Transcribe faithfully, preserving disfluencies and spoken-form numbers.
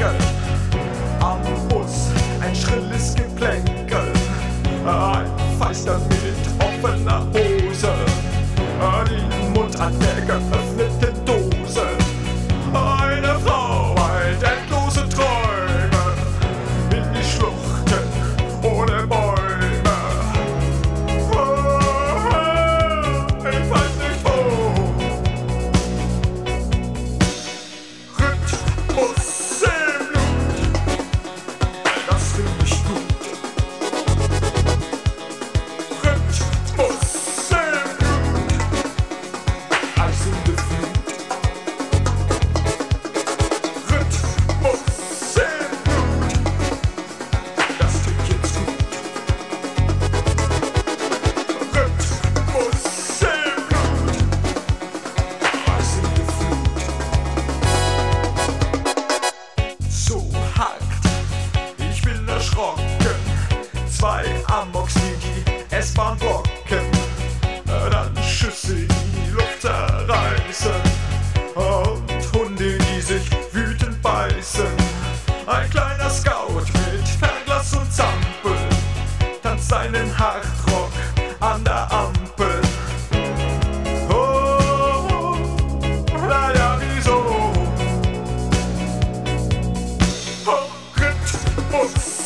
Schenkel. Am Bus ein schrilles Geplänkel. Ein Feister mit offener Hose. Den Mund an der geöffneten Dose. Eine Frau weilt endlose Träume in die Schluchten ohne Bäume. Oh, ich weiß nicht wo. Rhythmus im Blut, das find ich gut. Rhythmus im Blut, Eis in der Flut. Rhythmus im Blut, das klingt jetzt gut. Rhythmus im Blut, Eis in der Flut. So hart, ich bin erschrocken. Zwei Amoks, die die S-Bahn blocken. Dann Schüsse in die Luft zerreißen. Und Hunde, die sich wütend beißen. Ein kleiner Scout mit Fernglas und Zampel tanzt seinen Hardrock an der Ampel. Oh, naja, wieso? Oh, Rhythmus